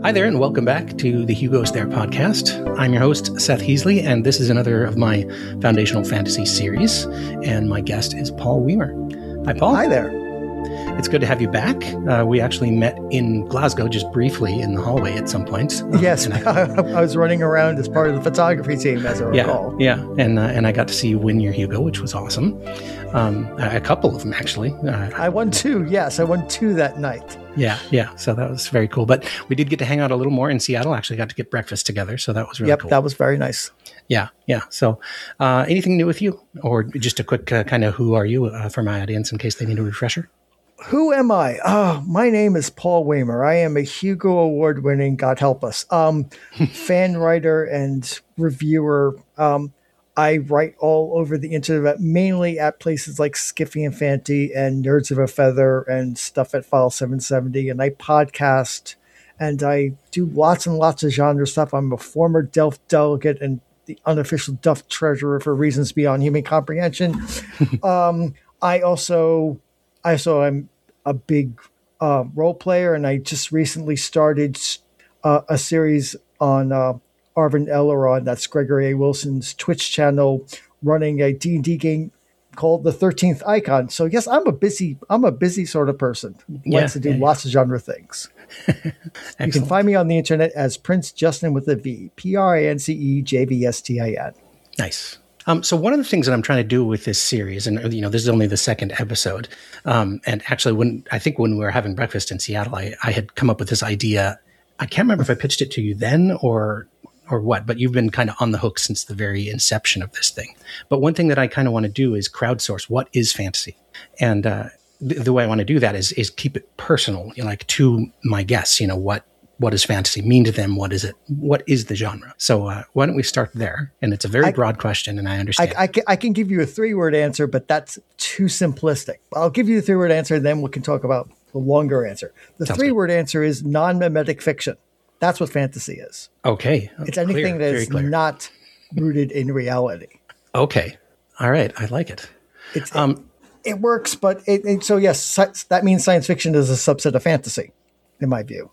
Hi there, and welcome back to the Hugo's There podcast. I'm your host, Seth Heasley, and this is another of my Foundational Fantasy series. And my guest is Paul Weimer. Hi, Paul. Hi there. It's good to have you back. We actually met in Glasgow just briefly in the hallway at some point. Yes, I was running around as part of the photography team, as I recall. Yeah, and I got to see you win your Hugo, which was awesome. A couple of them, actually. I won two. Yes, I won two that night. Yeah. So that was very cool. But we did get to hang out a little more in Seattle. Actually got to get breakfast together. So that was really cool. That was very nice. Yeah. So anything new with you? Or just a quick kind of who are you for my audience in case they need a refresher? Who am I? My name is Paul Weimer. I am a Hugo Award-winning, God help us, fan writer and reviewer. I write all over the internet, mainly at places like Skiffy and Fanty and Nerds of a Feather and stuff at File 770. And I podcast and I do lots and lots of genre stuff. I'm a former Delft delegate and the unofficial Delft treasurer for reasons beyond human comprehension. I also am a big role player, and I just recently started a series on Arvin Elrond, that's Gregory A. Wilson's Twitch channel, running a D&D game called The 13th Icon. So yes, I'm a busy sort of person who likes to do lots of genre things. You can find me on the internet as Prince Justin with a V, PrinceJVSTIN. Nice. So one of the things that I'm trying to do with this series, and this is only the second episode, and actually when we were having breakfast in Seattle, I had come up with this idea. I can't remember if I pitched it to you then or what, but you've been kind of on the hook since the very inception of this thing. But one thing that I kind of want to do is crowdsource what is fantasy, and the way I want to do that is keep it personal, like to my guests. What does fantasy mean to them? What is it? What is the genre? So why don't we start there? And it's a very broad question, and I understand. I can give you a 3-word answer, but that's too simplistic. I'll give you the 3-word answer, and then we can talk about the longer answer. The 3-word answer is non-mimetic fiction. That's what fantasy is. Okay. It's anything that is not rooted in reality. Okay. All right. I like it. It works, but so yes, that means science fiction is a subset of fantasy, in my view.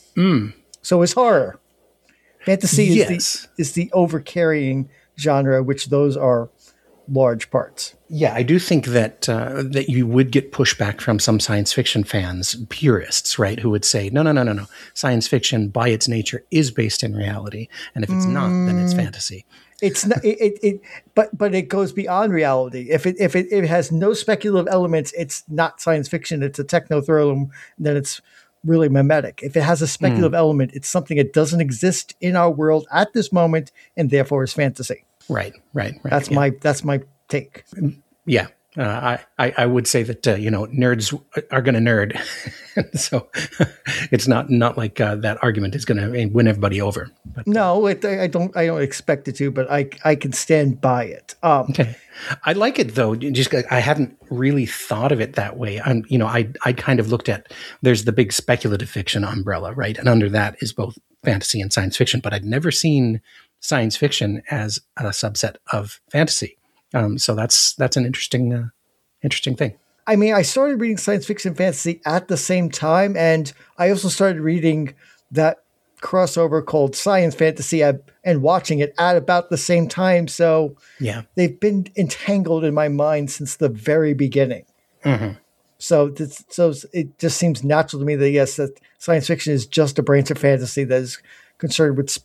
So is horror. Fantasy is the overcarrying genre, which those are large parts. Yeah, I do think that you would get pushback from some science fiction fans, purists, right, who would say, no. Science fiction, by its nature, is based in reality, and if it's not, then it's fantasy. It's not. But it goes beyond reality. If it has no speculative elements, it's not science fiction. It's a techno thriller. Then it's really mimetic. If it has a speculative element, it's something that doesn't exist in our world at this moment, and therefore is fantasy. Right. That's my take. Yeah. I would say that, nerds are going to nerd. So it's not like that argument is going to win everybody over. But, no, I don't expect it to, but I can stand by it. Okay. I like it though. Just I hadn't really thought of it that way. I kind of looked at, there's the big speculative fiction umbrella, right? And under that is both fantasy and science fiction, but I'd never seen science fiction as a subset of fantasy. So that's an interesting thing. I mean, I started reading science fiction fantasy at the same time, and I also started reading that crossover called science fantasy and watching it at about the same time. So yeah, they've been entangled in my mind since the very beginning. Mm-hmm. So it just seems natural to me that yes, that science fiction is just a branch of fantasy that is concerned with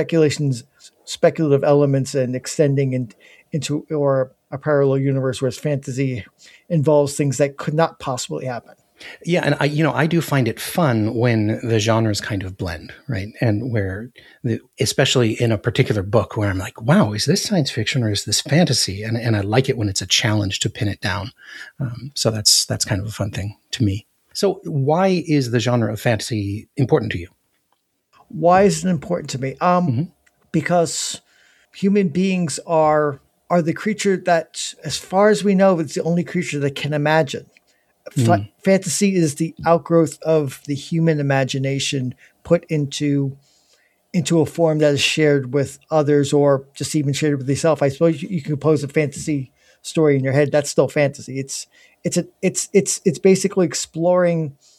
speculative elements and extending into or a parallel universe, whereas fantasy involves things that could not possibly happen. Yeah, and I do find it fun when the genres kind of blend, right? And where, especially in a particular book, where I'm like, wow, is this science fiction or is this fantasy? And I like it when it's a challenge to pin it down. So that's kind of a fun thing to me. So why is the genre of fantasy important to you? Why is it important to me? Because human beings are the creature that, as far as we know, it's the only creature that can imagine. Fantasy is the outgrowth of the human imagination put into a form that is shared with others or just even shared with yourself. I suppose you can compose a fantasy story in your head. That's still fantasy. It's basically exploring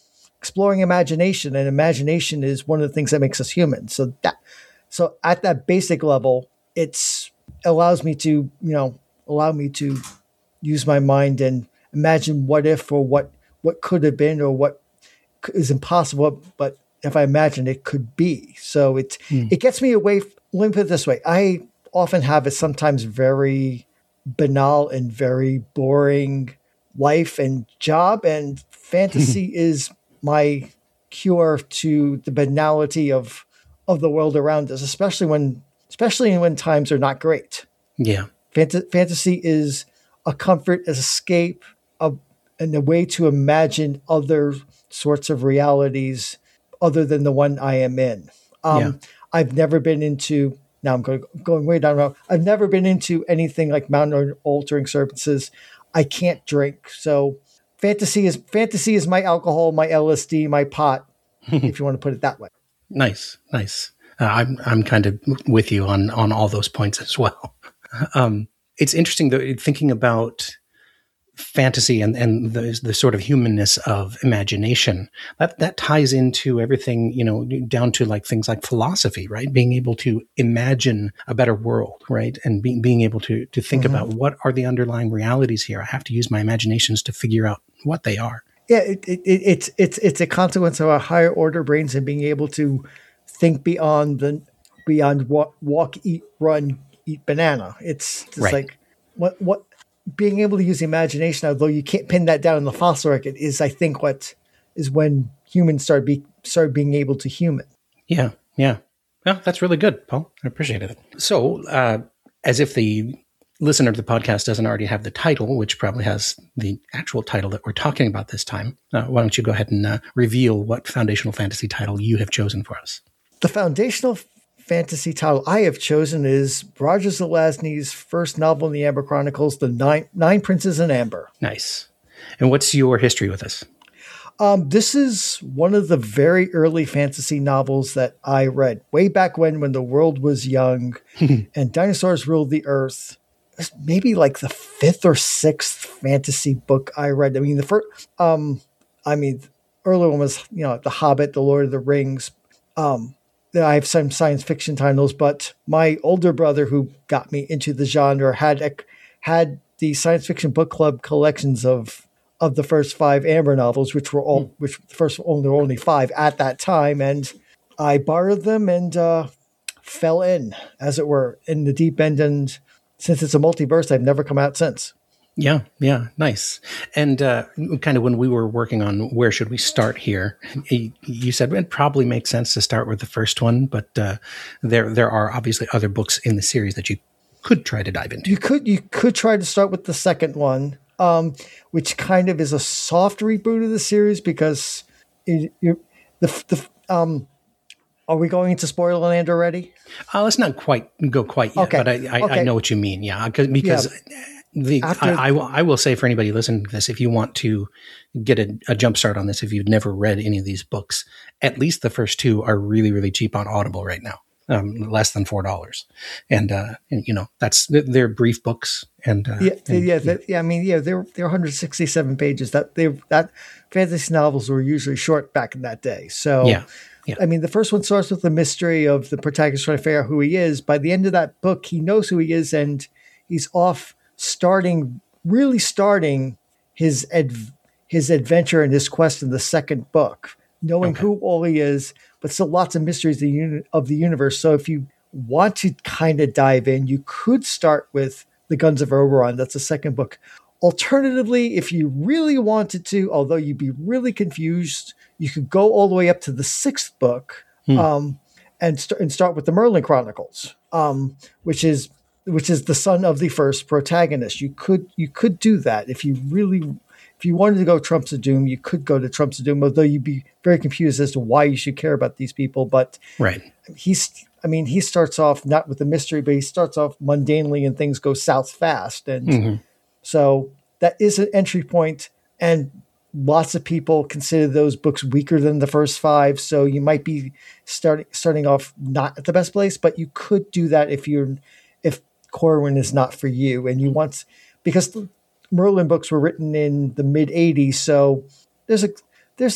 exploring imagination, and imagination is one of the things that makes us human. So at that basic level, it's allows me to, allow me to use my mind and imagine what if, or what could have been, or what is impossible, but if I imagine it could be. So it gets me away. Let me put it this way. I often have a sometimes very banal and very boring life and job, and fantasy is my cure to the banality of the world around us, especially when times are not great. Yeah. Fantasy is a comfort, an escape, and a way to imagine other sorts of realities other than the one I am in. I've never been into, now I'm going way down the road. I've never been into anything like mountain altering substances. I can't drink. So fantasy is my alcohol, my LSD, my pot, if you want to put it that way. Nice. I'm kind of with you on all those points as well. It's interesting though, thinking about fantasy and the sort of humanness of imagination that ties into everything, down to like things like philosophy, right? Being able to imagine a better world, right? And being able to think about what are the underlying realities here. I have to use my imaginations to figure out what they are. Yeah, it's a consequence of our higher order brains and being able to think beyond walk, eat, run, eat banana. It's just like what being able to use imagination, although you can't pin that down in the fossil record, is I think what is when humans started being able to human. Yeah. Well, that's really good, Paul. I appreciate it. So, as if the listener to the podcast doesn't already have the title, which probably has the actual title that we're talking about this time, why don't you go ahead and reveal what foundational fantasy title you have chosen for us? The foundational fantasy title I have chosen is Roger Zelazny's first novel in the Amber Chronicles, The Nine Princes in Amber. Nice. And what's your history with this? This is one of the very early fantasy novels that I read way back when the world was young and dinosaurs ruled the earth. Maybe like the fifth or sixth fantasy book I read. I mean, the earlier one was, The Hobbit, The Lord of the Rings. I have some science fiction titles, but my older brother, who got me into the genre, had the science fiction book club collections of the first 5 Amber novels, which were there were only 5 at that time, and I borrowed them and fell in, as it were, in the deep end. And since it's a multiverse, I've never come out since. Yeah, nice. And kind of when we were working on where should we start here, you said it probably makes sense to start with the first one, but there are obviously other books in the series that you could try to dive into. You could try to start with the second one, which kind of is a soft reboot of the series because are we going into Spoilerland already? Let's not go quite yet, but I know what you mean. Yeah, because. Yeah. I will say for anybody listening to this, if you want to get a jump start on this, if you've never read any of these books, at least the first 2 are really, really cheap on Audible right now, less than $4. And they're brief books. And they're 167 pages. That fantasy novels were usually short back in that day. So yeah. I mean, the first one starts with the mystery of the protagonist trying to figure out who he is. By the end of that book, he knows who he is, and he's off starting his adventure and his quest in the second book, knowing who all he is, but still lots of mysteries of the universe. So if you want to kind of dive in, you could start with The Guns of Oberon. That's the second book. Alternatively, if you really wanted to, although you'd be really confused, you could go all the way up to the 6th book and start with the Merlin Chronicles, which is the son of the first protagonist. You could do that if you wanted to go Trumps of Doom. You could go to Trumps of Doom, although you'd be very confused as to why you should care about these people. But he starts off not with the mystery, but he starts off mundanely, and things go south fast, and so that is an entry point. And lots of people consider those books weaker than the first 5, so you might be starting off not at the best place. But you could do that if Corwin is not for you, and because the Merlin books were written in the mid 80s, so there's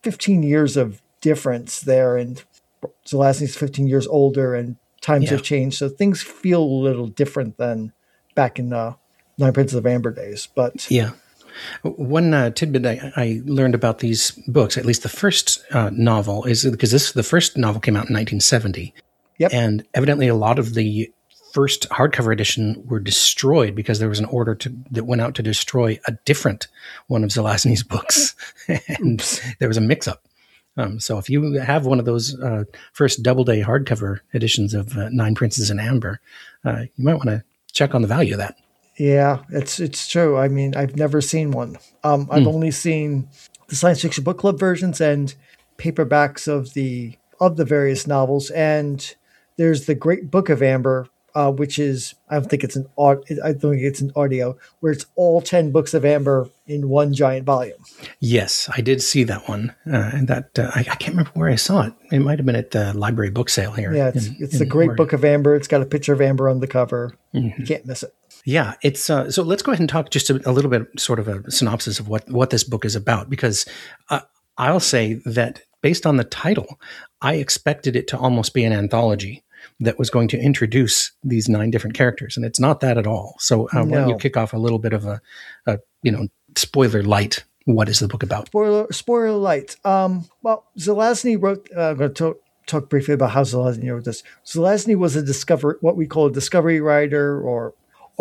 15 years of difference there, and Zelazny's 15 years older, and times have changed, so things feel a little different than back in the Nine Princes of Amber days. But yeah. One tidbit I learned about these books, at least the first novel, is because the first novel came out in 1970. Yep. And evidently a lot of the first hardcover edition were destroyed because there was an order that went out to destroy a different one of Zelazny's books. And there was a mix-up. So if you have one of those first double-day hardcover editions of Nine Princes in Amber, you might want to check on the value of that. Yeah, it's true. I mean, I've never seen one. I've only seen the science fiction book club versions and paperbacks of the various novels. And there's the Great Book of Amber, which is I don't think it's an audio, where it's all 10 books of Amber in one giant volume. Yes, I did see that one, and that I can't remember where I saw it. It might have been at the library book sale here. Yeah, it's the Great Book of Amber. It's got a picture of Amber on the cover. You can't miss it. Yeah, it's so let's go ahead and talk just a little bit, sort of a synopsis of what this book is about, because I'll say that based on the title, I expected it to almost be an anthology that was going to introduce these 9 different characters, and it's not that at all. So why don't you kick off a little bit of a spoiler light? What is the book about? Spoiler light. Well, Zelazny wrote. I'm going to talk briefly about how Zelazny wrote this. Zelazny was what we call a discovery writer, or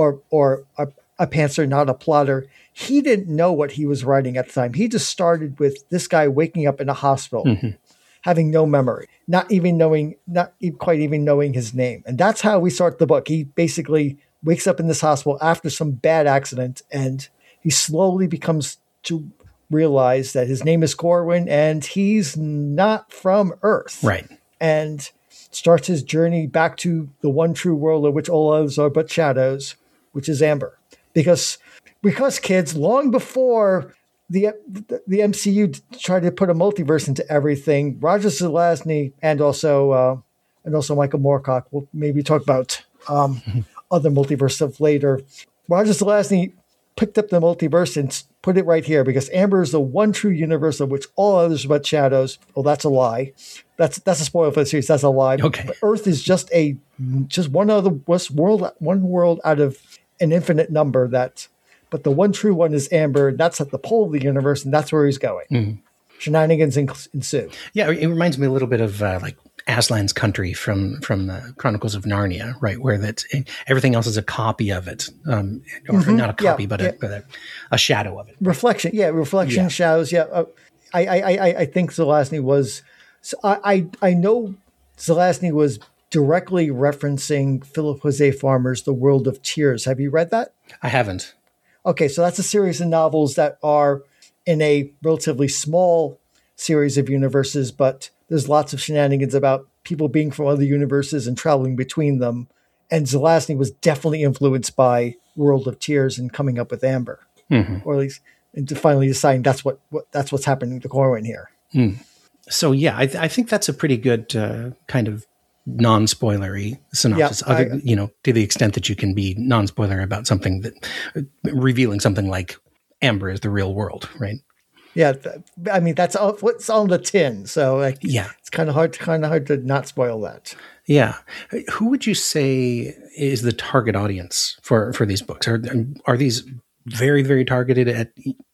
a pantser, not a plotter. He didn't know what he was writing at the time. He just started with this guy waking up in a hospital, having no memory, not quite even knowing his name. And that's how we start the book. He basically wakes up in this hospital after some bad accident, and he slowly becomes to realize that his name is Corwin and he's not from Earth. Right. And starts his journey back to the one true world of which all others are but shadows, which is Amber. Because kids, long before the MCU tried to put a multiverse into everything, Roger Zelazny and also Michael Moorcock, we'll maybe talk about other multiverse stuff later. Roger Zelazny picked up the multiverse and put it right here, because Amber is the one true universe of which all others are but shadows. Well, that's a lie. That's a spoiler for the series. That's a lie. Okay. But Earth is just one world out of an infinite number. But the one true one is Amber, and that's at the pole of the universe, and that's where he's going. Shenanigans ensue. Yeah, it reminds me a little bit of like Aslan's country from the Chronicles of Narnia, right? Where everything else is a copy of it, or not a copy, but a shadow of it. Reflection, shadows. Yeah, I think Zelazny was. So I know Zelazny was directly referencing Philip Jose Farmer's The World of Tears. Have you read that? I haven't. Okay, so that's a series of novels that are in a relatively small series of universes, but there's lots of shenanigans about people being from other universes and traveling between them. And Zelazny was definitely influenced by World of Tears and coming up with Amber, or at least into finally deciding that's what's happening to Corwin here. So yeah, I think that's a pretty good kind of non-spoilery synopsis. To the extent that you can be non-spoiler about something that revealing something like Amber is the real world, right? Yeah, I mean that's what's on the tin. So it's kind of hard to not spoil that. Yeah, who would you say is the target audience for these books? Are these very, very targeted at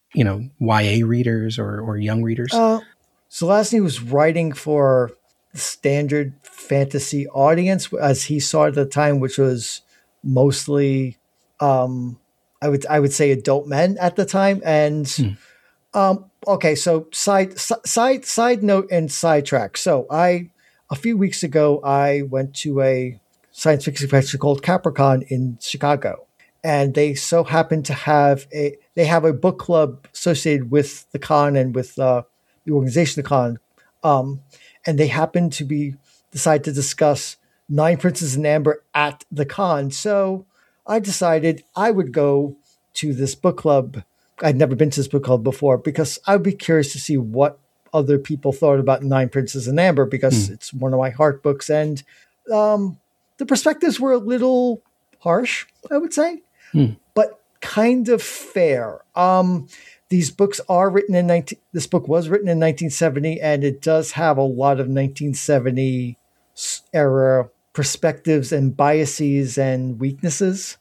YA readers or young readers? Zelazny was writing for the standard fantasy audience, as he saw at the time, which was mostly, I would say, adult men at the time, and. Okay, so side note and sidetrack. So a few weeks ago, I went to a science fiction convention called Capricorn in Chicago, and they so happened to have a book club associated with the con and with the organization of the con, and they happened to decide to discuss Nine Princes in Amber at the con. So I decided I would go to this book club. I'd never been to this book club before because I'd be curious to see what other people thought about Nine Princes in Amber, because it's one of my heart books. And the perspectives were a little harsh, I would say, but kind of fair. these books are written in this book was written in 1970, and it does have a lot of 1970 era perspectives and biases and weaknesses.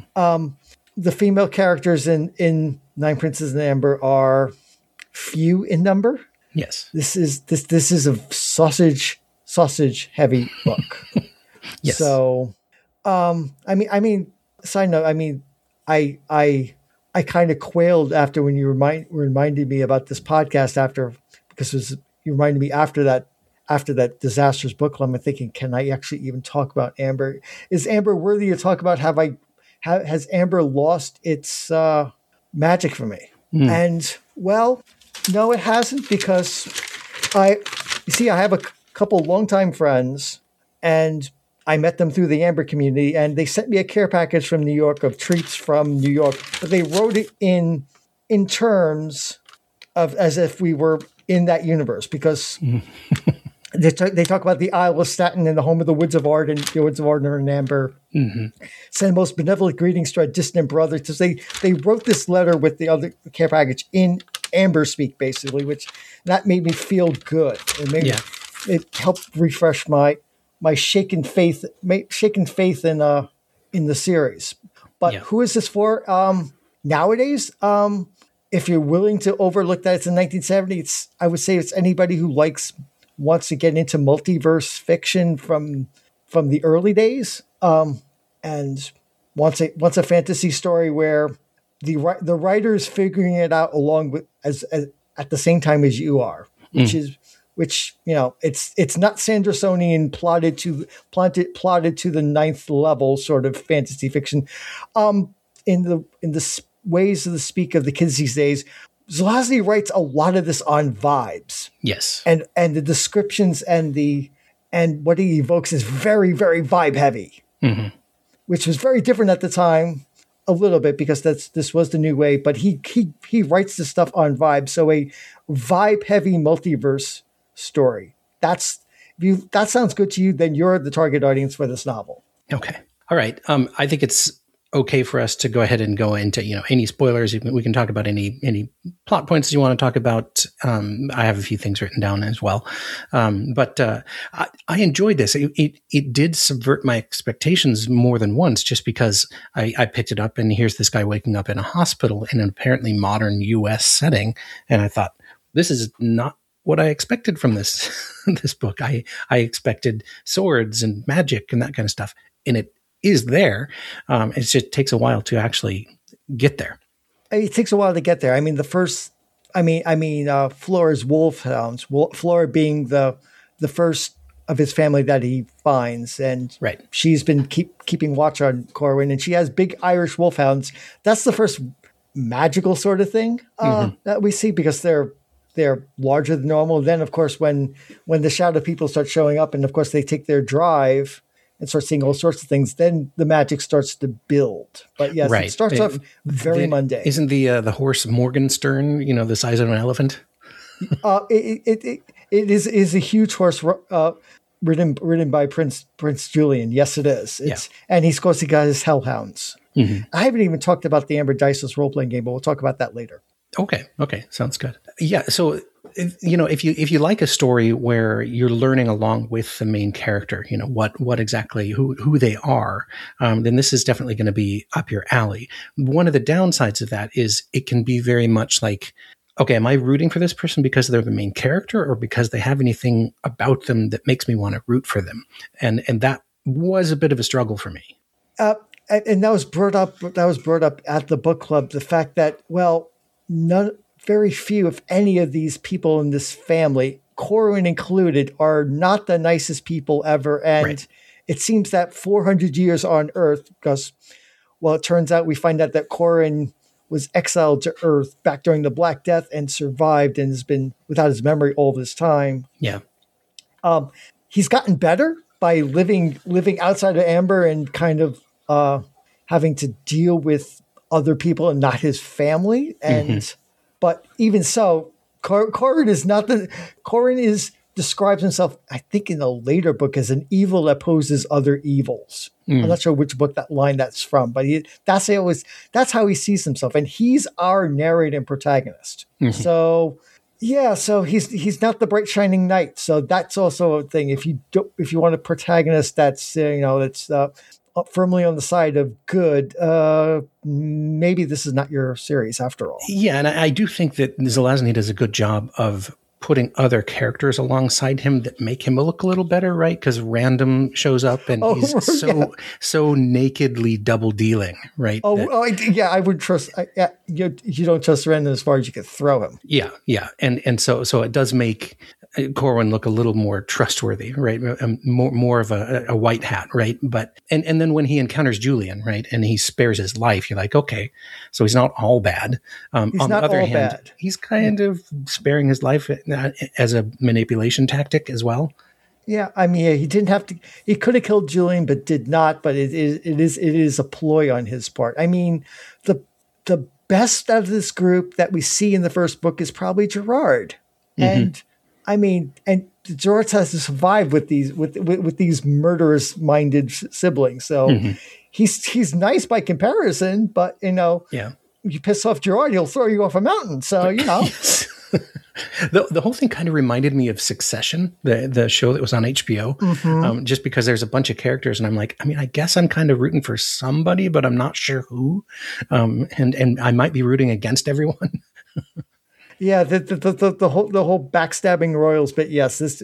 The female characters in Nine Princes and Amber are few in number. Yes. This is a sausage heavy book. Yes. So, I mean, side note, I mean, I kind of quailed after when you reminded me about this podcast because you reminded me after that disastrous book club. I'm thinking, can I actually even talk about Amber? Is Amber worthy to talk about? Has Amber lost its magic for me? And well, no, it hasn't, because I have a couple longtime friends, and I met them through the Amber community, and they sent me a care package from New York of treats from New York, but they wrote it in terms of as if we were in that universe, because they talk about the Isle of Staten and the home of the Woods of Arden, the Woods of Arden and Amber. Send most benevolent greetings to our distant brother. Because they wrote this letter with the other care package in Amber speak, basically, which that made me feel good. It helped refresh my shaken faith in the series. But who is this for? Nowadays, if you're willing to overlook that it's in 1970, I would say it's anybody who wants to get into multiverse fiction from the early days, and wants a fantasy story where the writer is figuring it out along with as at the same time as you are, which it's not Sandersonian plotted to the ninth level sort of fantasy fiction. In the ways of the speak of the kids these days, Zelazny writes a lot of this on vibes. Yes. And the descriptions and what he evokes is very, very vibe heavy, which was very different at the time, a little bit, because this was the new way, but he writes this stuff on vibe. So a vibe heavy multiverse story. That sounds good to you, then you're the target audience for this novel. Okay. All right. I think it's okay for us to go ahead and go into, any spoilers. We can talk about any plot points you want to talk about. I have a few things written down as well. But I enjoyed this. It did subvert my expectations more than once, just because I picked it up and here's this guy waking up in a hospital in an apparently modern US setting. And I thought, this is not what I expected from this book. I expected swords and magic and that kind of stuff. And it is there. It just takes a while to actually get there. It takes a while to get there. I mean, Flora's wolfhounds, Flora being the first of his family that he finds. And right. She's been keeping watch on Corwin, and she has big Irish wolfhounds. That's the first magical sort of thing that we see, because they're larger than normal. Then, of course, when the shadow people start showing up, and of course they take their drive and start seeing all sorts of things, then the magic starts to build. But yes, It starts off very mundane. Isn't the horse Morgenstern, the size of an elephant? It is a huge horse ridden by Prince Julian. Yes, it is. And he's, of course, he got his hellhounds. I haven't even talked about the Amber Diceless role-playing game, but we'll talk about that later. Okay. Sounds good. Yeah. So, if you like a story where you're learning along with the main character, what exactly, who they are, then this is definitely going to be up your alley. One of the downsides of that is it can be very much like, okay, am I rooting for this person because they're the main character, or because they have anything about them that makes me want to root for them? And that was a bit of a struggle for me. And that was brought up at the book club, the fact that, well, very few, if any, of these people in this family, Corwin included, are not the nicest people ever. And It seems that 400 years on Earth, because, well, it turns out we find out that Corwin was exiled to Earth back during the Black Death and survived and has been without his memory all this time. Yeah. He's gotten better by living outside of Amber and kind of having to deal with other people and not his family. And but even so, Corwin is describes himself, I think, in a later book as an evil that poses other evils. I'm not sure which book that's from, but that's how he sees himself, and he's our narrating protagonist. So yeah, so he's not the bright shining knight. So that's also a thing. If you want a protagonist that's that's firmly on the side of good, maybe this is not your series after all. Yeah, and I do think that Zelazny does a good job of putting other characters alongside him that make him look a little better, right? Because Random shows up and he's so nakedly double dealing, right? Yeah, I would trust. You don't trust Random as far as you could throw him. Yeah, and so it does make Corwin look a little more trustworthy, right? More of a white hat, right? But and then when he encounters Julian, right, and he spares his life, you're like, okay, so he's not all bad. He's on not the other all hand, bad. He's kind of sparing his life as a manipulation tactic as well. Yeah, I mean, he didn't have to. He could have killed Julian, but did not. But it is a ploy on his part. I mean, the best out of this group that we see in the first book is probably Gerard, and I mean, and Gerard has to survive with these murderous minded siblings. So he's nice by comparison, but you piss off Gerard, he'll throw you off a mountain. So The whole thing kind of reminded me of Succession, the show that was on HBO, just because there's a bunch of characters, and I'm like, I mean, I guess I'm kind of rooting for somebody, but I'm not sure who, and I might be rooting against everyone. Yeah, the whole backstabbing royals, but yes, this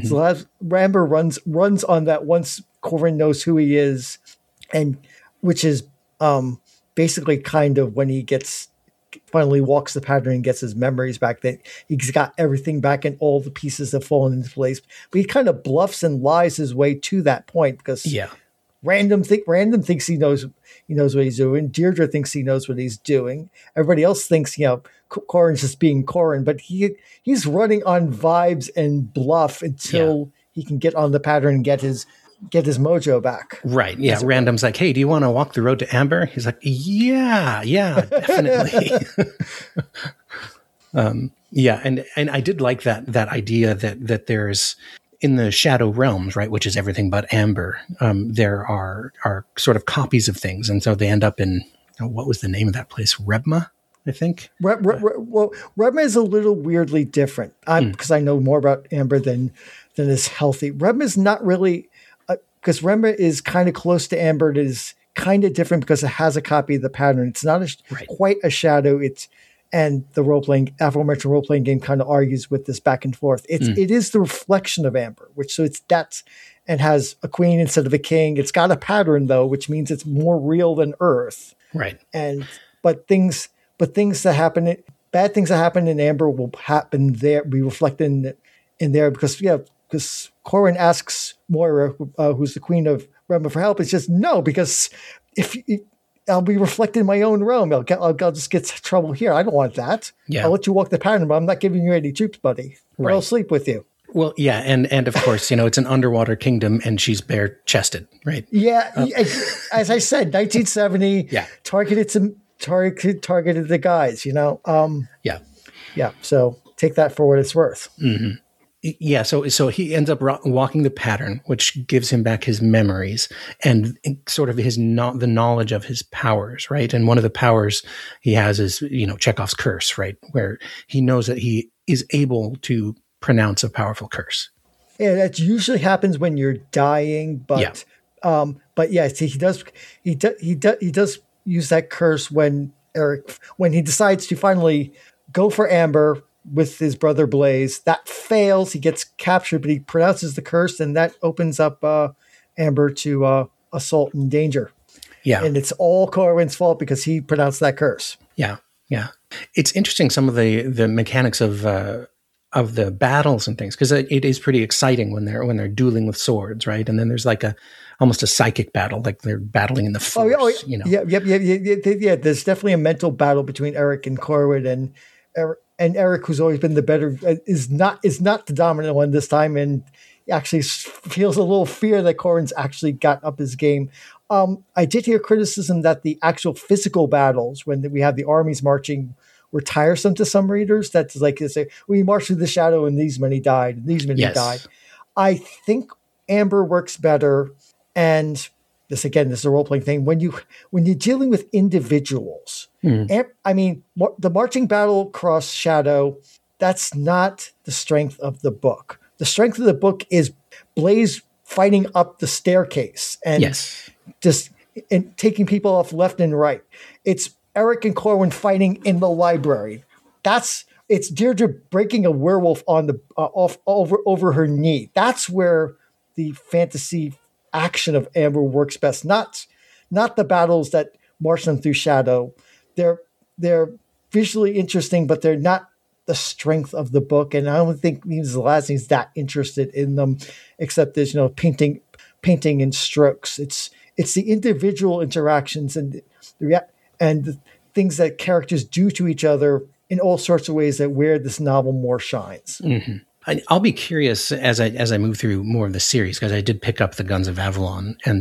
Amber runs on that once Corwin knows who he is, and which is basically kind of when he finally walks the pattern and gets his memories back, that he's got everything back and all the pieces have fallen into place. But he kind of bluffs and lies his way to that point because Random thinks he knows what he's doing. Deirdre thinks he knows what he's doing. Everybody else thinks Corwin's just being Corwin, but he's running on vibes and bluff until he can get on the pattern and get his mojo back. Right. Yeah. Random's like, hey, do you want to walk the road to Amber? He's like, yeah, definitely. And I did like that idea that there's in the Shadow Realms, right, which is everything but Amber. There are sort of copies of things, and so they end up in what was the name of that place? Rebma, I think. Well, Rebma is a little weirdly different because I know more about Amber than is healthy. Rebma is not really. Because Rebma is kind of close to Amber. It is kind of different because it has a copy of the pattern. It's not quite a shadow. And the aforementioned role-playing game kind of argues with this back and forth. It is the reflection of Amber, and has a queen instead of a king. It's got a pattern though, which means it's more real than Earth. Right. But things that happen, bad things that happen in Amber will happen there, be reflected in there because Corwin asks Moira, who's the queen of Rebma, for help. It's just no, because if I'll be reflected in my own realm, I'll just get trouble here. I don't want that. Yeah. I'll let you walk the pattern, but I'm not giving you any troops, buddy. Right. I'll sleep with you. Well, yeah, and of course, it's an underwater kingdom, and she's bare-chested, right? Yeah, as I said, 1970. Yeah, targeted the guys. Yeah. So take that for what it's worth. Mm-hmm. Yeah, so he ends up walking the pattern, which gives him back his memories and sort of the knowledge of his powers, right? And one of the powers he has is, Chekhov's curse, right? Where he knows that he is able to pronounce a powerful curse. Yeah, that usually happens when you're dying, but he does use that curse when he decides to finally go for Amber with his brother Blaze. That fails. He gets captured, but he pronounces the curse, and that opens up Amber to assault and danger. Yeah. And it's all Corwin's fault because he pronounced that curse. Yeah. Yeah. It's interesting, some of the mechanics of the battles and things, because it is pretty exciting when they're dueling with swords, right? And then there's like almost a psychic battle, like they're battling in the force. Yeah. There's definitely a mental battle between Eric and Corwin, and Eric, who's always been the better, is not the dominant one this time, and actually feels a little fear that Corwin's actually got up his game. I did hear criticism that the actual physical battles, when we have the armies marching were tiresome to some readers. That's like they say, we marched through the shadow and these many died, and these many died. I think Amber works better, and this is a role playing thing. When you're dealing with individuals, I mean, the marching battle across Shadow, that's not the strength of the book. The strength of the book is Blaze fighting up the staircase and just and taking people off left and right. It's Eric and Corwin fighting in the library. It's Deirdre breaking a werewolf on the over her knee. That's where the fantasy action of Amber works best. Not the battles that march them through Shadow. They're visually interesting, but they're not the strength of the book. And I don't think Mimi Zelazny's that interested in them, except there's painting in strokes. It's the individual interactions and the things that characters do to each other in all sorts of ways that where this novel more shines. Mm-hmm. I'll be curious as I move through more of the series, because I did pick up the Guns of Avalon and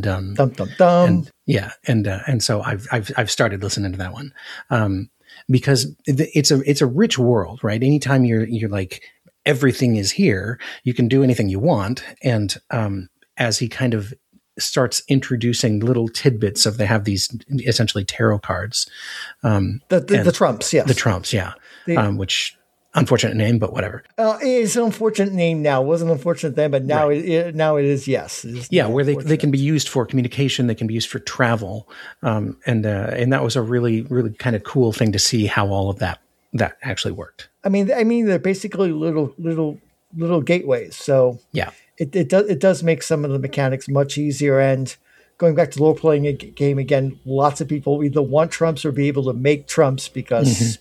and so I've started listening to that one because it's a rich world, right? Anytime you're like everything is here, you can do anything you want, and as he kind of starts introducing little tidbits of, they have these essentially tarot cards, the trumps, yes, the trumps, which. Unfortunate name, but whatever. It's an unfortunate name now. It wasn't unfortunate then, but now now it is. Yes. Where they can be used for communication. They can be used for travel, and that was a really, really kind of cool thing to see how all of that actually worked. I mean, they're basically little gateways. So it does make some of the mechanics much easier. And going back to role playing a game again, lots of people either want trumps or be able to make trumps because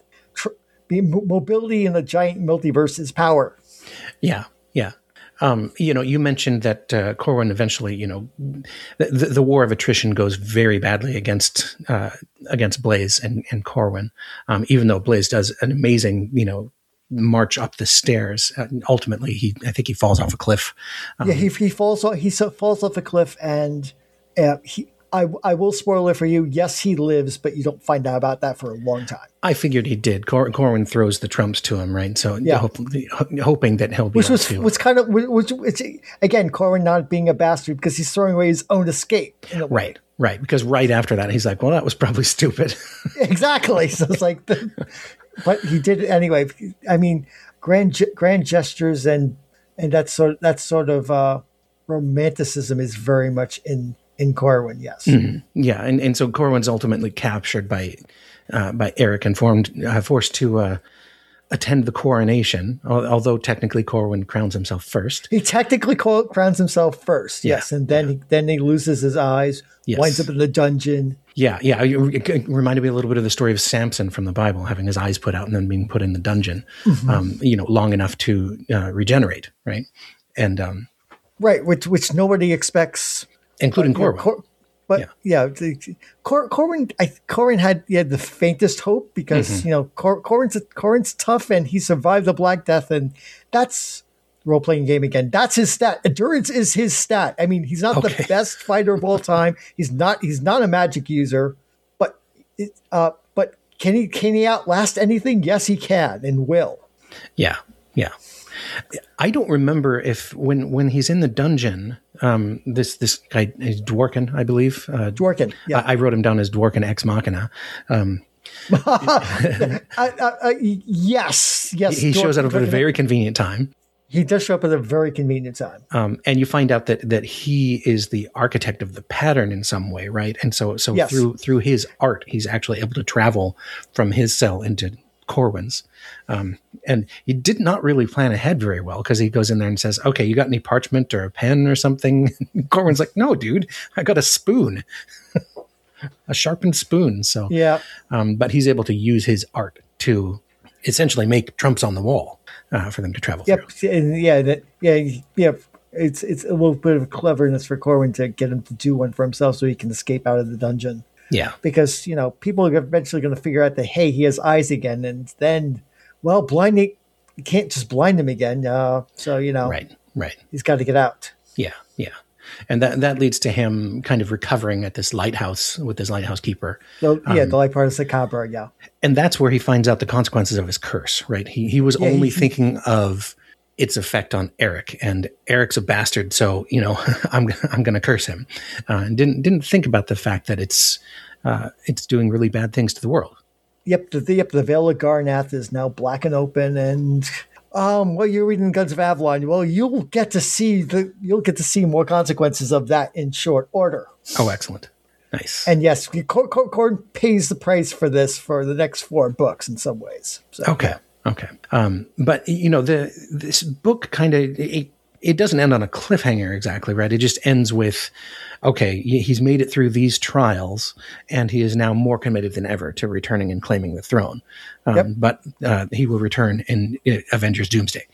mobility in the giant multiverse is power. Yeah. You mentioned that Corwin eventually, the war of attrition goes very badly against Blaze and Corwin, even though Blaze does an amazing, march up the stairs. Ultimately, I think he falls off a cliff. He falls off a cliff, and I will spoil it for you. Yes, he lives, but you don't find out about that for a long time. I figured he did. Corwin throws the trumps to him, right? So hoping that he'll be which again, Corwin not being a bastard because he's throwing away his own escape. Right. Because right after that, he's like, well, that was probably stupid. Exactly. So it's like, but he did it anyway. I mean, grand gestures and that sort of romanticism is very much in Corwin, yes. Mm-hmm. Yeah, and so Corwin's ultimately captured by Eric and forced to attend the coronation, although technically Corwin crowns himself first. He technically crowns himself first, yes, and then he loses his eyes, winds up in the dungeon. Yeah. It reminded me a little bit of the story of Samson from the Bible, having his eyes put out and then being put in the dungeon, long enough to regenerate, right? And which nobody expects. Including Corwin. Corwin had the faintest hope because Corwin's tough and he survived the Black Death, and that's role playing game again. That's his stat. Endurance is his stat. I mean, he's not the best fighter of all time. He's not a magic user, but can he outlast anything? Yes, he can and will. Yeah. I don't remember if when he's in the dungeon, this guy is Dworkin, I believe. Dworkin, yeah. I wrote him down as Dworkin Ex Machina. Yes. He shows up at a very convenient time. He does show up at a very convenient time. And you find out that he is the architect of the pattern in some way, right? And so yes. through his art, he's actually able to travel from his cell into Corwin's. And he did not really plan ahead very well, because he goes in there and says, okay, you got any parchment or a pen or something? Corwin's like, no, dude, I got a spoon, a sharpened spoon. So, but he's able to use his art to essentially make trumps on the wall for them to travel through. It's a little bit of cleverness for Corwin to get him to do one for himself so he can escape out of the dungeon. Yeah. Because, people are eventually going to figure out that, hey, he has eyes again. And then, blinding, you can't just blind him again. Right. Right. He's got to get out. Yeah. And that leads to him kind of recovering at this lighthouse with his lighthouse keeper. So, the Lighthearted Macabre, yeah. And that's where he finds out the consequences of his curse, right? He was only thinking of its effect on Eric, and Eric's a bastard, so I'm going to curse him, and didn't think about the fact that it's doing really bad things to the world. Yep, the Veil of Garnath is now black and open, and you're reading Guns of Avalon. Well, you'll get to see more consequences of that in short order. Oh, excellent. Nice. And yes, Cord pays the price for this for the next 4 books in some ways. So, okay. But this book kind of it doesn't end on a cliffhanger exactly, right? It just ends with, okay, he's made it through these trials, and he is now more committed than ever to returning and claiming the throne. But he will return in Avengers Doomsday.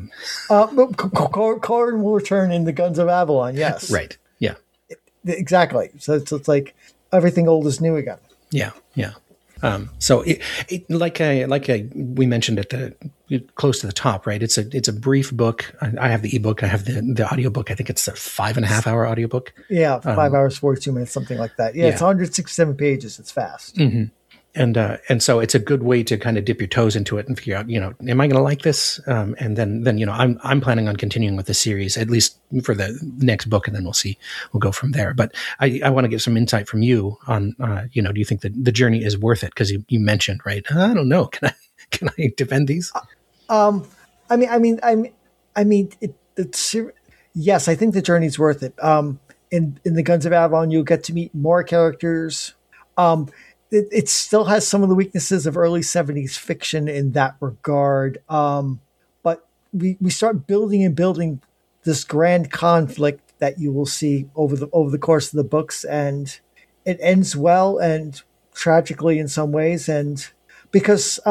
Cord will return in the Guns of Avalon. Yes. Right. Yeah. Exactly. So it's like everything old is new again. Yeah. So we mentioned at the close to the top, right? It's a brief book. I have the ebook. I have the audiobook. I think it's a 5.5 hour audiobook. Yeah. 5 hours, 42 minutes, something like that. Yeah. It's 167 pages. It's fast. Mm-hmm. And so it's a good way to kind of dip your toes into it and figure out, am I going to like this? And then, I'm planning on continuing with the series, at least for the next book, and then we'll go from there. But I want to get some insight from you on, do you think that the journey is worth it? Because you mentioned, right? I don't know. Can I defend these? Yes, I think the journey's worth it. In the Guns of Avalon, you'll get to meet more characters. It still has some of the weaknesses of early 70s fiction in that regard. But we start building this grand conflict that you will see over the course of the books, and it ends well and tragically in some ways. And because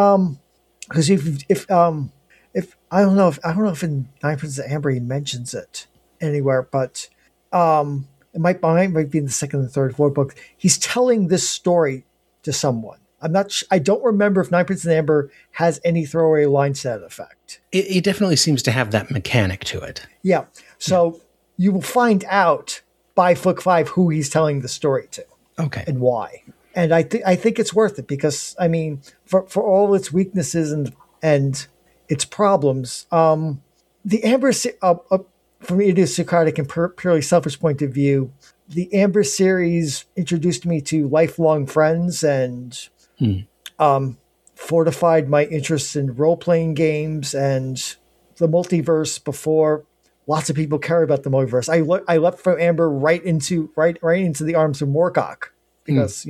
if I don't know if in Nine Princes of Amber he mentions it anywhere, but it might be in the second and third, fourth book. He's telling this story to someone. I don't remember if Nine Princes of Amber has any throwaway lines to that effect. It definitely seems to have that mechanic to it. Yeah. So you will find out by book 5 who he's telling the story to. Okay. And why. And I think it's worth it because, for all its weaknesses and its problems, the Amber, from an idiosyncratic and purely selfish point of view, the Amber series introduced me to lifelong friends and fortified my interest in role-playing games and the multiverse before lots of people care about the multiverse. I leapt from Amber right into the arms of Moorcock because,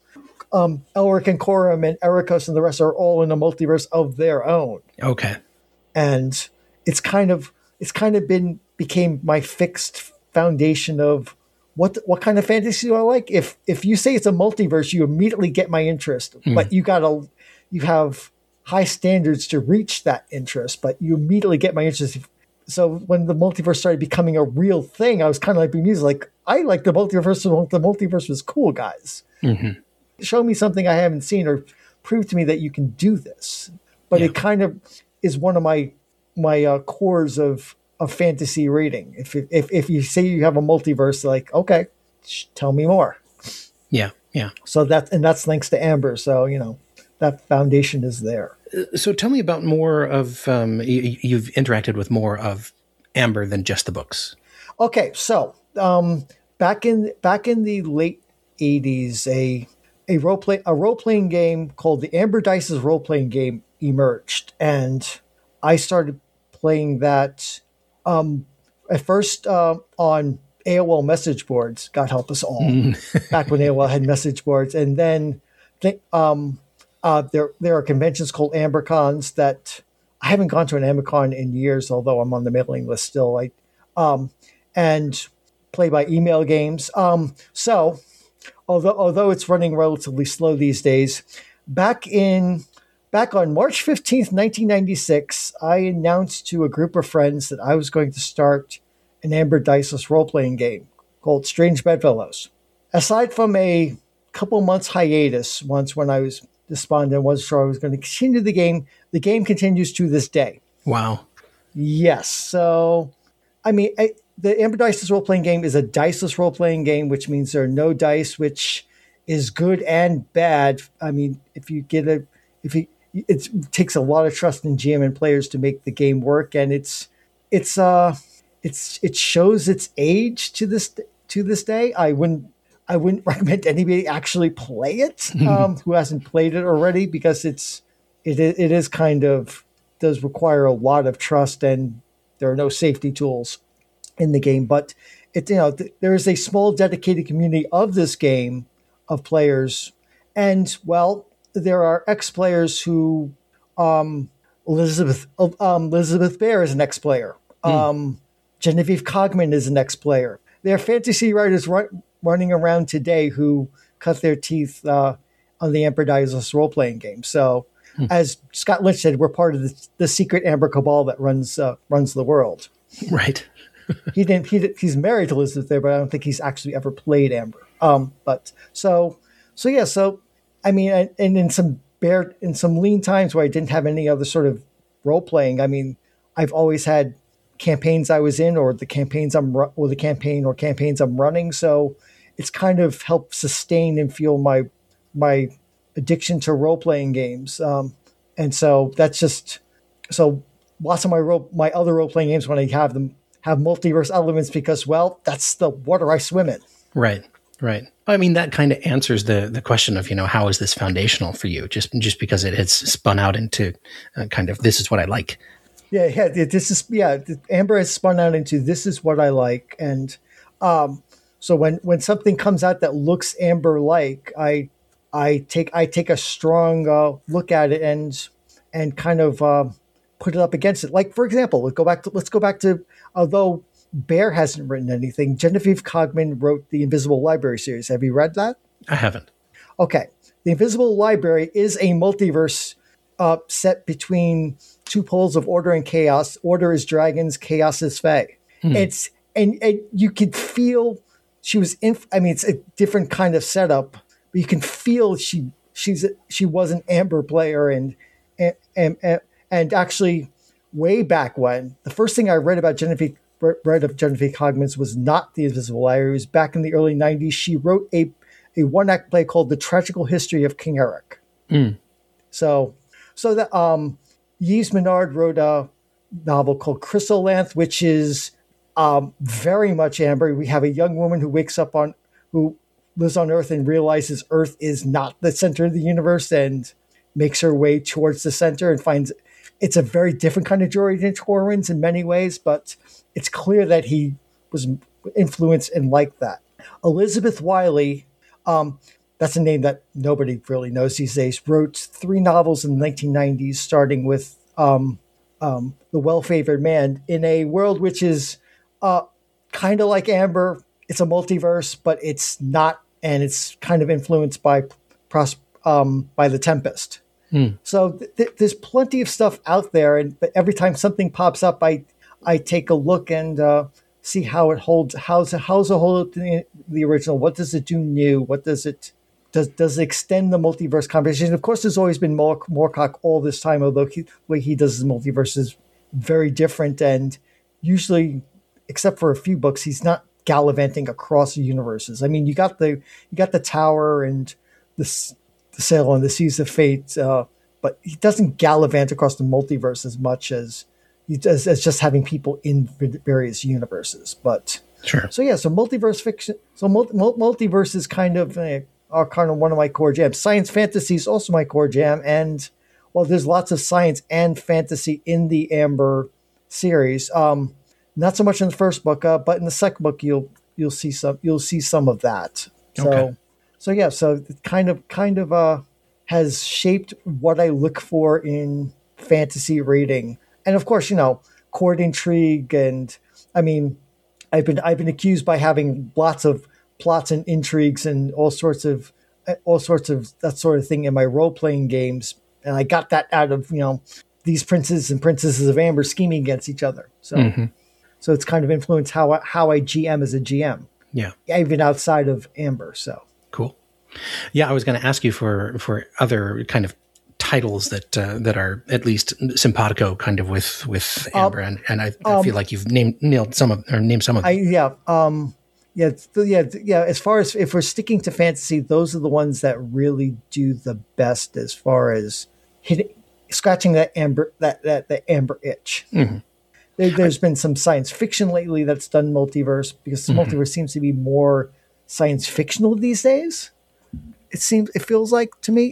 Elric and Coram and Ericos and the rest are all in a multiverse of their own. Okay. And it's kind of became my fixed foundation of what kind of fantasy do I like? If you say it's a multiverse, you immediately get my interest, but you have high standards to reach that interest, but you immediately get my interest. So when the multiverse started becoming a real thing, I was kind of like being mused, like, I like the multiverse. The multiverse was cool, guys. Mm-hmm. Show me something I haven't seen or prove to me that you can do this. But it kind of is one of my cores of fantasy reading. If you say you have a multiverse, like, okay, tell me more. Yeah. So that's thanks to Amber. So, that foundation is there. So tell me about more of, you've interacted with more of Amber than just the books. Okay. So, back in the late 80s, a role-playing game called the Amber Dice's role-playing game emerged. And I started playing that, at first, on AOL message boards, God help us all, back when AOL had message boards. And then there are conventions called AmberCons that I haven't gone to an AmberCon in years, although I'm on the mailing list still. And play by email games. So although it's running relatively slow these days, back on March 15th, 1996, I announced to a group of friends that I was going to start an Amber Diceless role-playing game called Strange Bedfellows. Aside from a couple months hiatus once when I was despondent, wasn't sure I was going to continue the game continues to this day. Wow. Yes. So I mean, the Amber Diceless role playing game is a diceless role playing game, which means there are no dice, which is good and bad. I mean, it takes a lot of trust in GM and players to make the game work, and it shows its age to this day. I wouldn't recommend anybody actually play it who hasn't played it already, because it is kind of does require a lot of trust, and there are no safety tools in the game. But there is a small dedicated community of this game of players, and well, there are ex-players who Elizabeth Bear is an ex-player. Genevieve Cogman is an ex-player. There are fantasy writers running around today who cut their teeth on the Amber Diceless role-playing game. So, as Scott Lynch said, we're part of the secret Amber cabal that runs the world. Right. He's married to Elizabeth Bear, but I don't think he's actually ever played Amber. So I mean, and in some lean times where I didn't have any other sort of role playing, I mean, I've always had campaigns I was in, or campaigns I'm running. So it's kind of helped sustain and fuel my addiction to role playing games. And so that's just lots of my other role playing games, when I have them, have multiverse elements, because, well, that's the water I swim in. Right. I mean, that kind of answers the question of, how is this foundational for you? Just because it has spun out into kind of, this is what I like. Yeah. Amber has spun out into, this is what I like. And so when something comes out that looks Amber-like, I take a strong look at it and kind of put it up against it. Like, for example, let's go back to although Bear hasn't written anything, Genevieve Cogman wrote the Invisible Library series. Have you read that? I haven't. Okay. The Invisible Library is a multiverse set between two poles of order and chaos. Order is dragons, chaos is fae. It's and you could feel she was in. I mean, it's a different kind of setup, but you can feel she was an Amber player, and actually way back when, the first thing I read of Genevieve Cogman's was not the Invisible Library. It was back in the early 90s. She wrote a one-act play called The Tragical History of King Eric. So that Yves Menard wrote a novel called Chrysolanth, which is very much Amber. We have a young woman who who lives on Earth and realizes Earth is not the center of the universe, and makes her way towards the center and finds it's a very different kind of Jordan Torrens in many ways, but it's clear that he was influenced and liked that. Elizabeth Wiley, that's a name that nobody really knows these days, wrote 3 novels in the 1990s, starting with The Well-Favored Man, in a world which is kind of like Amber. It's a multiverse, but it's not, and it's kind of influenced by The Tempest. So there's plenty of stuff out there, but every time something pops up, I take a look and see how it holds. How's it hold up to the original? What does it do new? What does it extend the multiverse conversation? Of course, there's always been Moorcock all this time, although the way he does his multiverse is very different, and usually, except for a few books, he's not gallivanting across universes. I mean, you got the Tower and the Sail on the Seas of Fate, but he doesn't gallivant across the multiverse as much as he does as just having people in various universes. But sure. So multiverse fiction. So multiverse is kind of one of my core jams. Science fantasy is also my core jam, and there's lots of science and fantasy in the Amber series. Not so much in the first book, but in the second book you'll see some of that. Okay. So it kind of has shaped what I look for in fantasy reading, and of course, court intrigue, and I mean, I've been accused by having lots of plots and intrigues and all sorts of that sort of thing in my role playing games, and I got that out of these princes and princesses of Amber scheming against each other. So, so it's kind of influenced how I GM as a GM. Yeah, even outside of Amber. So. Cool. Yeah, I was going to ask you for other kind of titles that are at least simpatico kind of with Amber, and I feel like you've named some of them. Yeah. As far as if we're sticking to fantasy, those are the ones that really do the best as far as scratching that amber itch. Mm-hmm. There's been some science fiction lately that's done multiverse because multiverse seems to be more science fictional these days. It feels like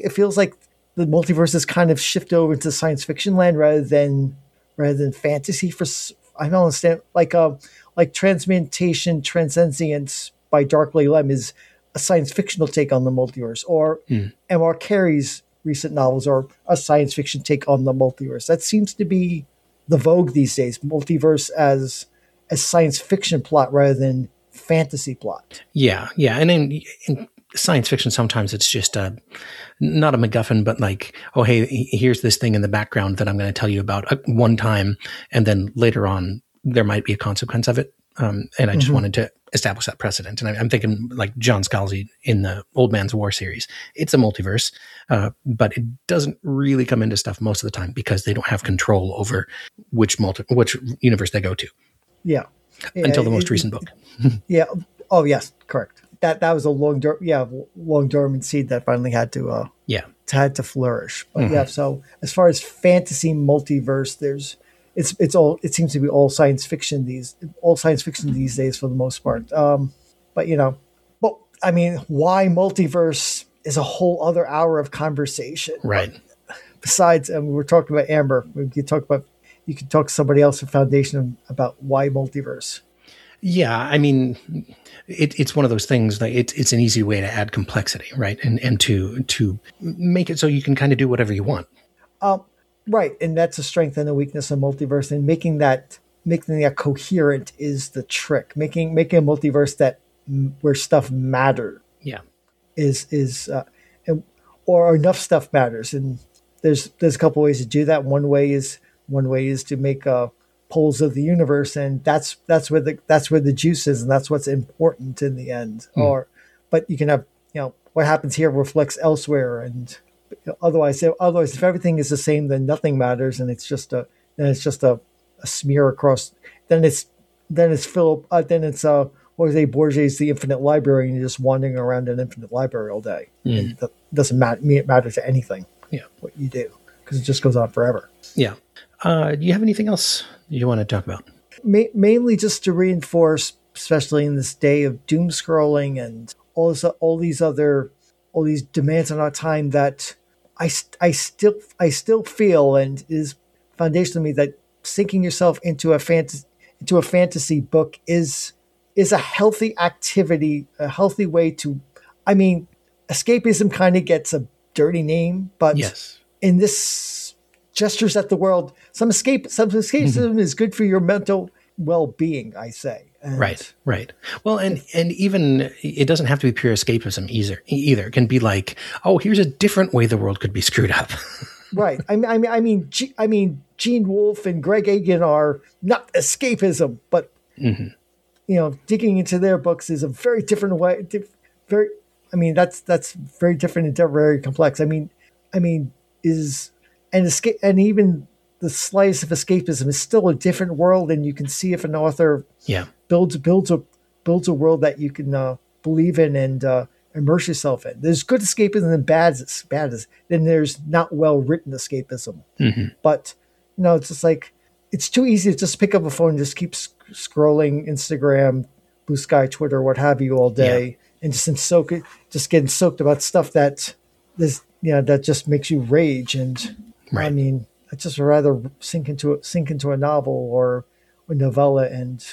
the multiverse has kind of shifted over into science fiction land rather than fantasy. I don't understand, like Transmutation Transcendence by Darkly Lem is a science fictional take on the multiverse, or M.R. Carey's recent novels are a science fiction take on the multiverse. That seems to be the vogue these days, multiverse as a science fiction plot rather than fantasy plot. Yeah. And in science fiction, sometimes it's just not a MacGuffin, but like, oh, hey, here's this thing in the background that I'm going to tell you about one time, and then later on there might be a consequence of it. And I just wanted to establish that precedent. And I'm thinking like John Scalzi in the Old Man's War series. It's a multiverse, but it doesn't really come into stuff most of the time because they don't have control over which universe they go to. Yeah. Until the most recent book. Yeah. Oh, yes. Correct. That was a long dormant seed that finally had to flourish. But so as far as fantasy multiverse, it seems to be all science fiction these days for the most part. But I mean, why multiverse is a whole other hour of conversation. Right. Besides, we're talking about Amber. You could talk to somebody else at Foundation about why multiverse. Yeah, I mean, it's one of those things that it's an easy way to add complexity, right? And to make it so you can kind of do whatever you want. Right, and that's a strength and a weakness of multiverse, and making that coherent is the trick. Making a multiverse where stuff matters. Yeah, or enough stuff matters, and there's a couple ways to do that. One way is to make poles of the universe, and that's where the juice is, and that's what's important in the end. But you can have what happens here reflects elsewhere, and otherwise, if everything is the same, then nothing matters, and it's just a smear across. Then it's Jose Borges' The Infinite Library, and you're just wandering around an infinite library all day. And that doesn't matter to anything. Yeah, what you do, because it just goes on forever. Yeah. Do you have anything else you want to talk about? Mainly just to reinforce, especially in this day of doom scrolling and all these demands on our time, that I still feel, and is foundational to me, that sinking yourself into a fantasy book is a healthy activity, a healthy way to. I mean, escapism kind of gets a dirty name, but yes, in this gestures at the world, some escapism is good for your mental well-being, I say. And right. Well, and even it doesn't have to be pure escapism either. It can be like, oh, here's a different way the world could be screwed up. Right. I mean, Gene Wolfe and Greg Egan are not escapism, but digging into their books is a very different way. That's very different and very complex. Escape, and even the slightest of escapism is still a different world, and you can see if an author builds a world that you can believe in and immerse yourself in. There's good escapism and bad as then there's not well written escapism. But it's just like, it's too easy to just pick up a phone and just keep scrolling Instagram, Blue Sky, Twitter, what have you, all day, and just getting soaked about stuff that just makes you rage. And right. I mean, I'd just rather sink into a novel or a novella and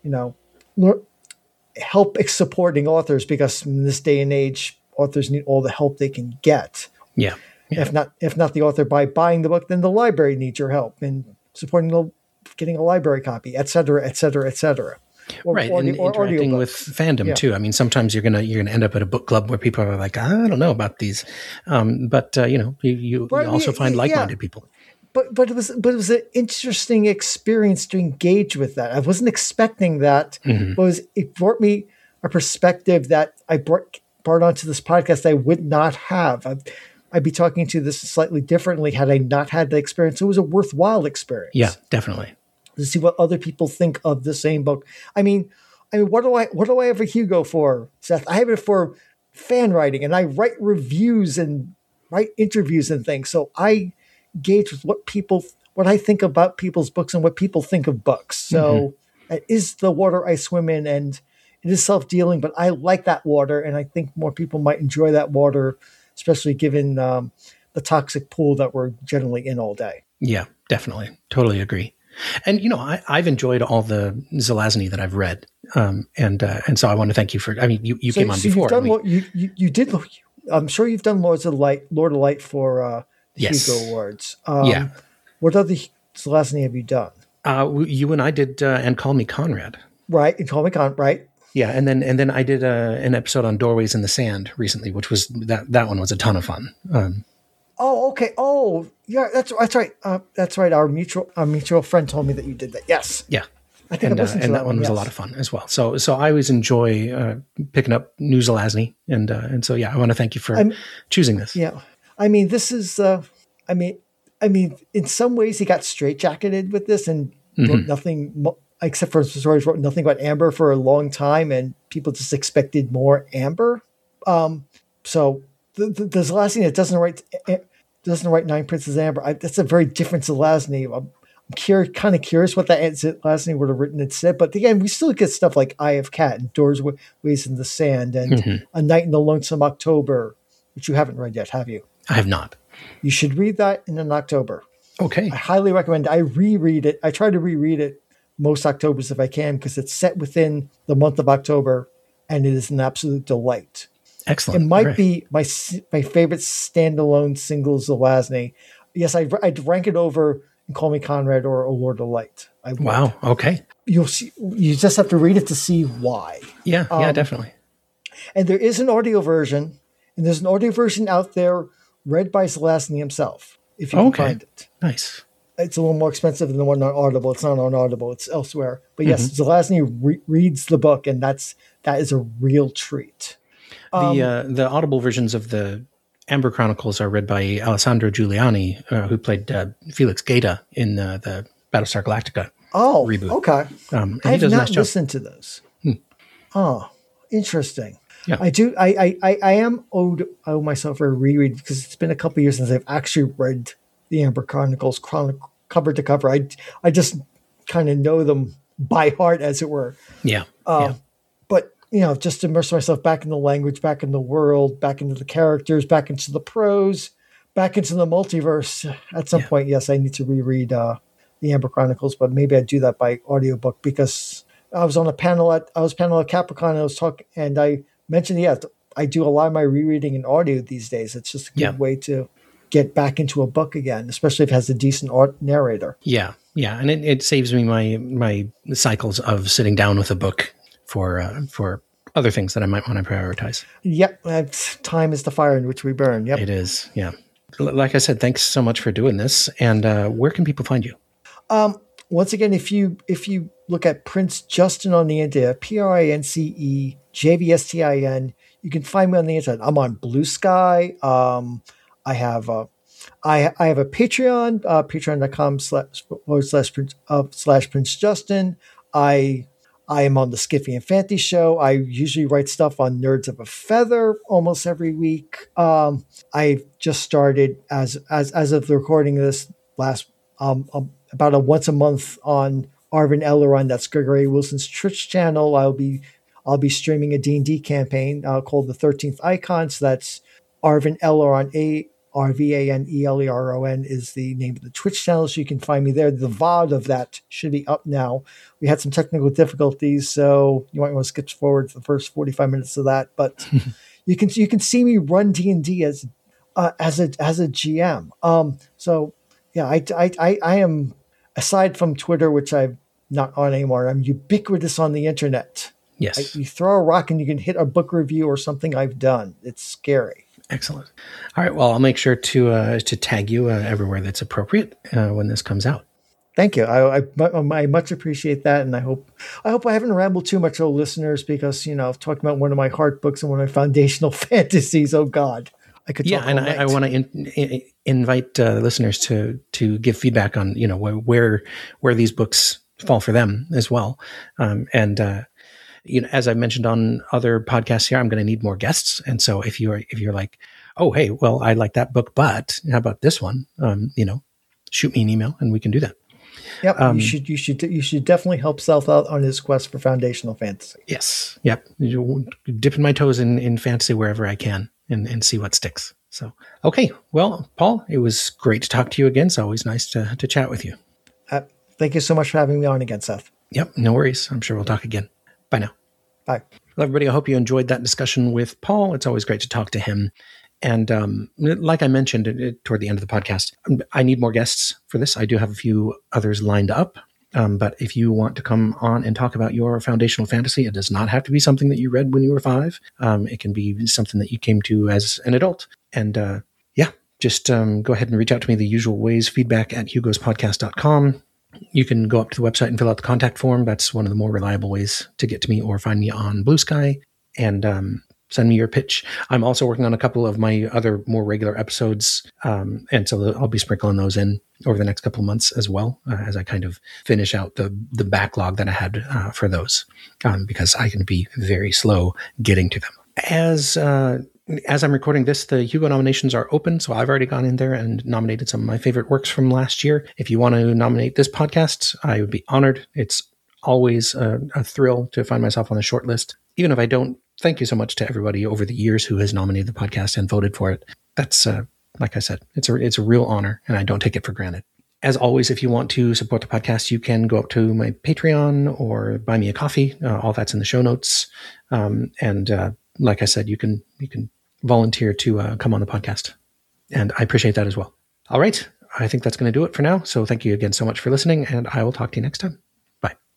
help supporting authors, because in this day and age, authors need all the help they can get. Yeah. If not the author by buying the book, then the library needs your help in supporting getting a library copy, et cetera, et cetera, et cetera. Right, and interacting with fandom too. I mean, sometimes you're gonna end up at a book club where people are like, I don't know about these, but you also find like-minded people. But it was an interesting experience to engage with that. I wasn't expecting that. But it brought me a perspective that I brought onto this podcast I would not have. I'd be talking to this slightly differently had I not had the experience. It was a worthwhile experience. Yeah, definitely. To see what other people think of the same book. I mean, what do I have a Hugo for, Seth? I have it for fan writing, and I write reviews and write interviews and things. So I gauge with what I think about people's books and what people think of books. So it is the water I swim in, and it is self-dealing, but I like that water, and I think more people might enjoy that water, especially given the toxic pool that we're generally in all day. Yeah, definitely. Totally agree. And, I've enjoyed all the Zelazny that I've read. And so I want to thank you for, you came on before. You did, I'm sure you've done Lord of Light for the Hugo Awards. Yeah. What other Zelazny have you done? You and I did, and Call Me Conrad. Right. And Call Me Conrad, right. Yeah. And then I did an episode on Doorways in the Sand recently, which was, that one was a ton of fun. Oh, okay. Oh, yeah, that's right. That's right. Our mutual friend told me that you did that. Yes. Yeah. I think and that one was a lot of fun as well. So I always enjoy picking up New Zelazny, and so I want to thank you for choosing this. Yeah. I mean, this is. I mean, in some ways, he got straitjacketed with this and wrote nothing except for stories. Wrote nothing about Amber for a long time, and people just expected more Amber. So the Zelazny that doesn't write Nine Princes Amber. That's a very different Zelazny. I'm kind of curious what that Zelazny would have written instead. But again, we still get stuff like Eye of Cat and Doorways in the Sand and A Night in the Lonesome October, which you haven't read yet, have you? I have not. You should read that in October. Okay. I highly recommend it. I reread it. I try to reread it most Octobers if I can because it's set within the month of October and it is an absolute delight. Excellent. It might be my favorite standalone single Zelazny. Yes, I'd rank it over and Call Me Conrad or A Lord of Light. Wow. Okay. You'll see. You just have to read it to see why. Yeah. Definitely. And there is an audio version, and there's an audio version out there read by Zelazny himself. If you can find it. Nice. It's a little more expensive than the one on Audible. It's not on Audible. It's elsewhere. But yes, Zelazny reads the book, and that is a real treat. The Audible versions of the Amber Chronicles are read by Alessandro Giuliani, who played Felix Gaeta in the Battlestar Galactica reboot. Okay. I have not listened to those. Oh, interesting. Yeah. I do. I owe myself a reread because it's been a couple of years since I've actually read the Amber Chronicles cover to cover. I just kind of know them by heart, as it were. Yeah. But just immerse myself back in the language, back in the world, back into the characters, back into the prose, back into the multiverse. At some point, yes, I need to reread the Amber Chronicles, but maybe I'd do that by audiobook because I was on a panel at Capricorn. And I was talking, and I mentioned, I do a lot of my rereading in audio these days. It's just a good way to get back into a book again, especially if it has a decent narrator. Yeah, and it saves me my cycles of sitting down with a book for other things that I might want to prioritize. Yep, time is the fire in which we burn. Yep, it is. Yeah, like I said, thanks so much for doing this. And where can people find you? Once again, if you look at Prince Justin on the internet, PrincejVstin, you can find me on the internet. I'm on Blue Sky. I have a Patreon, patreon.com/Prince Justin. I am on the Skiffy and Fantasy Show. I usually write stuff on Nerds of a Feather almost every week. I just started as of the recording of this about a once a month on Arvin Elrond. That's Gregory Wilson's Twitch channel. I'll be streaming a D&D campaign called The 13th Icon. So that's Arvin Elrond, RVANELERON is the name of the Twitch channel, so you can find me there. The VOD of that should be up now. We had some technical difficulties, so you might want to skip forward the first 45 minutes of that. But you can see me run D&D as a GM. So yeah, I am, aside from Twitter, which I'm not on anymore, I'm ubiquitous on the internet. Yes, you throw a rock and you can hit a book review or something I've done. It's scary. Excellent. All right. Well, I'll make sure to tag you everywhere that's appropriate when this comes out. Thank you. I much appreciate that, and I hope I haven't rambled too much, listeners, because I've talked about one of my heart books and one of my foundational fantasies. Oh God, I could Yeah, talk and all I night. want to invite listeners to give feedback on where these books fall for them as well. And as I mentioned on other podcasts here, I'm going to need more guests. And so if you're like, oh hey, well I like that book, but how about this one? Shoot me an email and we can do that. Yep, you should definitely help Seth out on his quest for foundational fantasy. Yes, yep. Dipping my toes in fantasy wherever I can and see what sticks. So, okay. Well, Paul, it was great to talk to you again. It's always nice to chat with you. Thank you so much for having me on again, Seth. Yep, no worries. I'm sure we'll talk again. Bye now. Bye. Well, everybody, I hope you enjoyed that discussion with Paul. It's always great to talk to him. And like I mentioned toward the end of the podcast, I need more guests for this. I do have a few others lined up. But if you want to come on and talk about your foundational fantasy, it does not have to be something that you read when you were 5. It can be something that you came to as an adult. And just go ahead and reach out to me the usual ways, feedback@hugospodcast.com. You can go up to the website and fill out the contact form. That's one of the more reliable ways to get to me, or find me on Blue Sky and send me your pitch. I'm also working on a couple of my other more regular episodes. And so I'll be sprinkling those in over the next couple of months as well, as I kind of finish out the backlog that I had for those, because I can be very slow getting to them. As I'm recording this, the Hugo nominations are open. So I've already gone in there and nominated some of my favorite works from last year. If you want to nominate this podcast, I would be honored. It's always a thrill to find myself on the short list. Even if I don't, thank you so much to everybody over the years who has nominated the podcast and voted for it. That's, like I said, it's a real honor, and I don't take it for granted. As always, if you want to support the podcast, you can go up to my Patreon or buy me a coffee. All that's in the show notes. Like I said, you can volunteer to come on the podcast, and I appreciate that as well. All right. I think that's going to do it for now. So thank you again so much for listening, and I will talk to you next time.